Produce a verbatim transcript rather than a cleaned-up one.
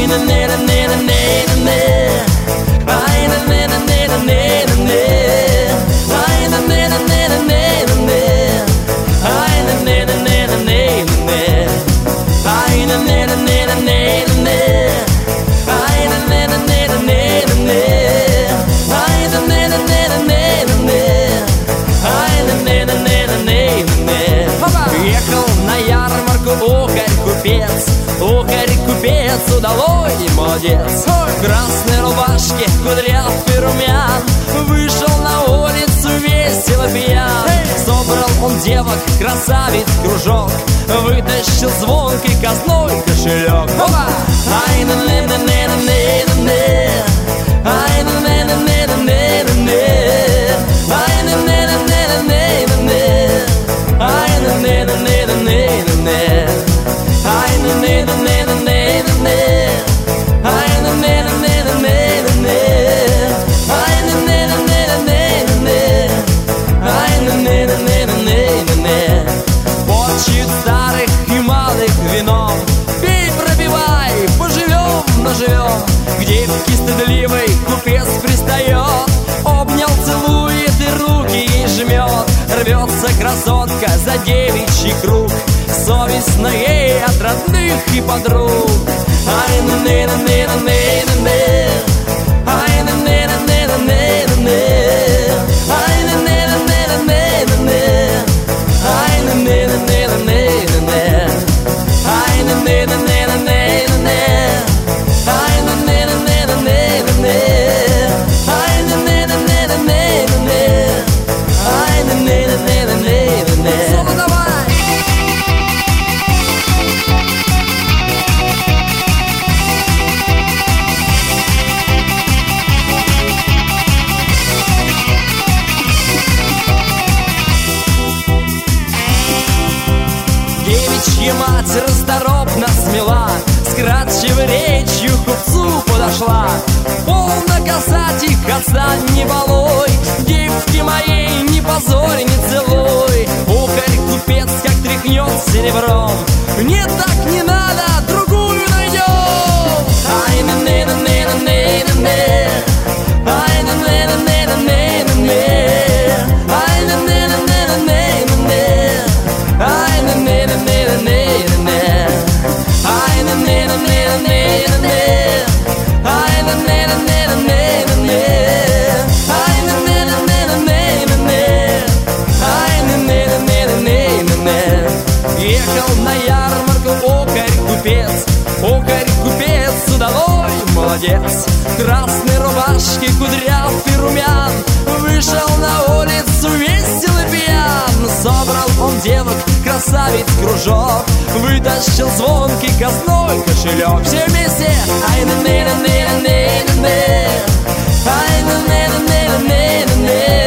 Купец удалой, молодец. В красной рубашке, кудрявый румян, вышел на улицу весело пьян. Собрал он девок, красавиц кружок, вытащил звонкий казной кошелек. Ай, на не на не на не на не, ай, на не на не на не на не, ай, на не на не на не на не, ай, на не на не на не на не, ай, на не на не на не. Почет старых и малых вином, пей, пробивай, поживем, наживем. К девке стыдливой купец пристает, обнял, целует и руки ей жмет. Рвется красотка за девичий круг, совестно ей от родных и подруг. Ай, на не на не на не на не, ай, на не на не на не на не, ай, на не на не на не на не, ай, на не на не на не на не, ай, на не на не на не на не, ай, на не на не на не на не, ай, на не на не на не на не, ай, на не на не на не на не. Соло давай! Девичья мать расторопно смела, с кратчевой речью к купцу подошла. Полно касать их отстань, не балуй, девки моей не позорь, не целуй. Ухарь купец как тряхнет серебром, нет, так не надо, другую найдем. Ай, на не на не на не на не, ай, на не на не на не на не, ай, на не на не на не на не, ай, на не на не на не на не, ай, на не на не на не на не, ай, на не на не на не на не, ай, на не на не на не на не, ай, на не на не на не на не. Ехал на ярмарку окарь купец, окарь купец удалой, молодец. В красной рубашке, кудрявый румян, вышел на улицу весело пьян. Собрал он девок, красавиц кружок, вытащил звонкий казной кошелек. Все вместе! Ай, на не на не на не на не, ай, на не на не на не на не.